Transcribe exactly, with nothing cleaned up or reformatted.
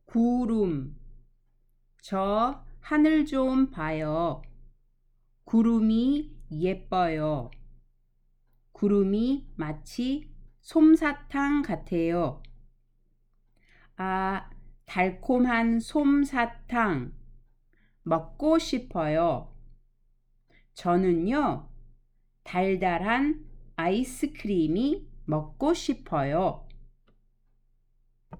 구름. 저 하늘 좀 봐요. 구름이 예뻐요. 구름이 마치 솜사탕 같아요. 아, 달콤한 솜사탕 먹고 싶어요. 저는요, 달달한 아이스크림이 먹고 싶어요.